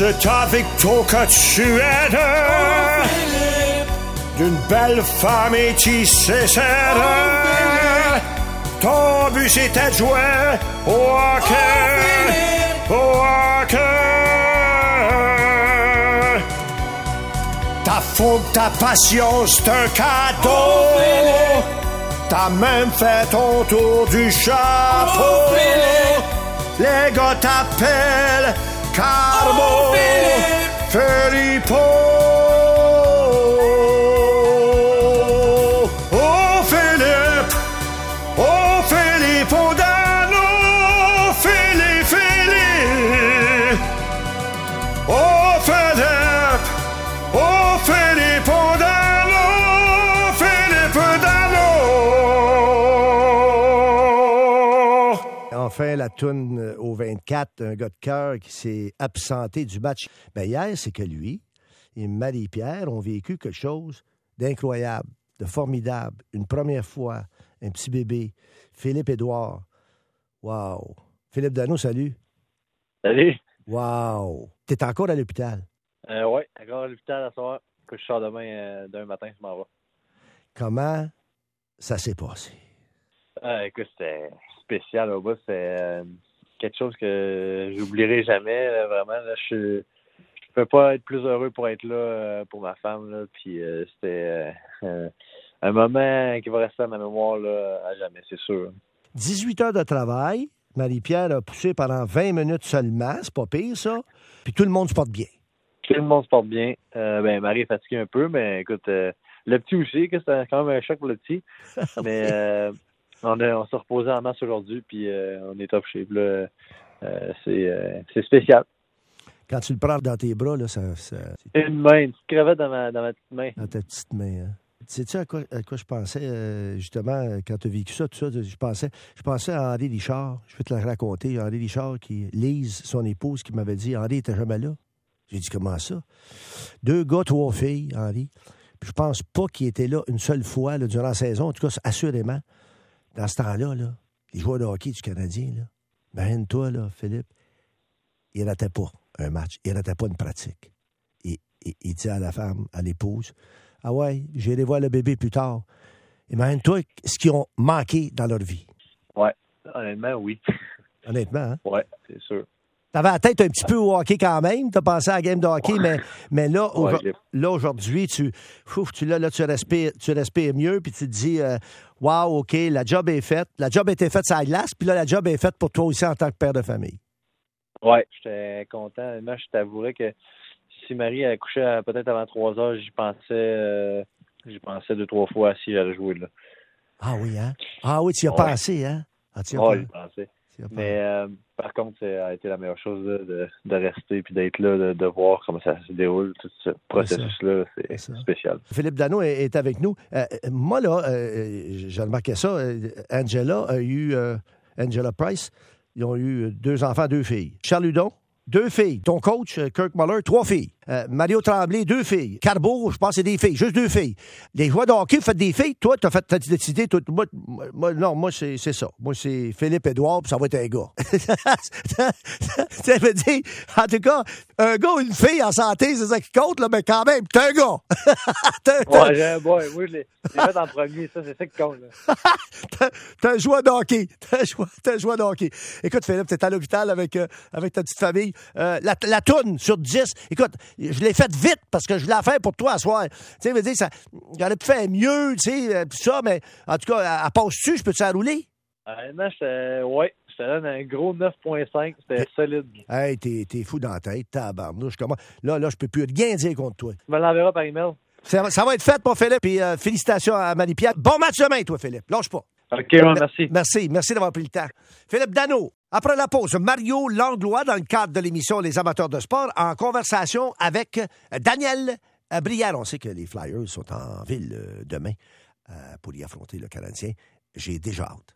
C'est ta victoire que tu aides. D'une belle femme et tu sais serrer. Ton but c'était de jouer au hockey. Au hockey. Ta fougue, ta passion, c'est un cadeau. T'as même fait ton tour du chapeau. Les gars t'appellent Carbo Filippo. Oh Philippe, oh Filippo Dano, Philippe. Oh Philippe, oh Filippo Dano, Philippe Dano. Enfin, la toune au 24, un gars de cœur qui s'est absenté du match. Ben hier, c'est que lui et Marie-Pierre ont vécu quelque chose d'incroyable, de formidable. Une première fois, un petit bébé, Philippe-Édouard. Wow! Philippe Dano, salut. Salut. Wow! T'es encore à l'hôpital? Oui, encore à l'hôpital à soir. Que je sors demain d'un matin, je m'en vais. Comment ça s'est passé? Écoute, c'était spécial au bout. C'est quelque chose que j'oublierai jamais. Là, vraiment, là, je peux pas être plus heureux pour être là pour ma femme. Là, puis c'était un moment qui va rester à ma mémoire là, à jamais, c'est sûr. 18 heures de travail. Marie-Pierre a poussé pendant 20 minutes seulement. C'est pas pire, ça. Puis tout le monde se porte bien. Tout le monde se porte bien. Marie est fatiguée un peu, mais écoute, le petit aussi, que c'est quand même un choc pour le petit. Mais on s'est reposé en masse aujourd'hui, puis on est top shape. Là. C'est spécial. Quand tu le prends dans tes bras, là, ça... Une main, une petite crevette dans ma petite main. Dans ta petite main, hein? Sais-tu à quoi je pensais, justement, quand tu as vécu ça, tout ça? Je pensais à Henri Richard. Je vais te le raconter. Henri Richard, Lise, son épouse, qui m'avait dit « Henri était jamais là. » J'ai dit « Comment ça? » 2 gars, 3 filles, Henri. Puis je pense pas qu'il était là une seule fois là, durant la saison. En tout cas, assurément, dans ce temps-là, là, les joueurs de hockey du Canadien, là, ben toi, là, Philippe, il ratait pas un match. Il ratait pas une pratique. Il dit à la femme, à l'épouse, « Ah ouais, j'irai voir le bébé plus tard. » Imagine-toi ce qu'ils ont manqué dans leur vie. Ouais, honnêtement, oui. Honnêtement, hein? Ouais, c'est sûr. T'avais la tête un petit peu au hockey quand même. T'as pensé à la game de hockey, mais là, aujourd'hui, tu respires mieux, puis tu te dis, wow, OK, la job est faite. La job a été faite sur la glace, puis là, la job est faite pour toi aussi en tant que père de famille. Ouais, j'étais content. Moi, je t'avouerais que si Marie a couché peut-être avant 3 heures, j'y pensais 2-3 fois si j'allais jouer là. Ah oui, hein? Ah oui, tu y as pensé, hein? J'y pensé. Mais par contre, ça a été la meilleure chose là, de rester puis d'être là, de voir comment ça se déroule, tout ce processus-là, c'est spécial. Philippe Dano est avec nous. Moi, là, j'ai remarqué ça. Angela Price, ils ont eu 2 enfants, 2 filles. Charles Hudon, 2 filles. Ton coach, Kirk Muller, 3 filles. Mario Tremblay, 2 filles. Carbo, je pense, c'est des filles, juste 2 filles. Les joueurs de hockey, faites des filles. Toi, t'as décidé. Moi, c'est ça. Moi, c'est Philippe-Édouard, puis ça va être un gars. Ça veut dire, en tout cas, un gars ou une fille en santé, c'est ça qui compte, là, mais quand même, t'es un gars. Moi, je l'ai fait en premier, ça, c'est ça qui compte. T'es un joueur de hockey. T'es un joueur de hockey. Écoute, Philippe, t'es à l'hôpital avec ta petite famille. La toune sur 10, écoute, je l'ai faite vite parce que je voulais la faire pour toi à soir. Tu sais, veut dire, j'aurais pu faire mieux, tu sais, tout ça, mais en tout cas, elle passe-tu? Je peux-tu la rouler? Non, je te donne un gros 9.5. C'était solide. Hey, t'es fou dans la tête, tabarnouche. Là, je peux plus rien dire contre toi. Tu me l'enverras par email. Ça va être fait, mon Philippe. Puis félicitations à Marie-Pierre. Bon match demain, toi, Philippe. Lâche pas. OK, merci. Merci d'avoir pris le temps. Philippe Dano. Après la pause, Mario Langlois, dans le cadre de l'émission Les amateurs de sport, en conversation avec Daniel Brière. On sait que les Flyers sont en ville demain pour y affronter le Canadien. J'ai déjà hâte.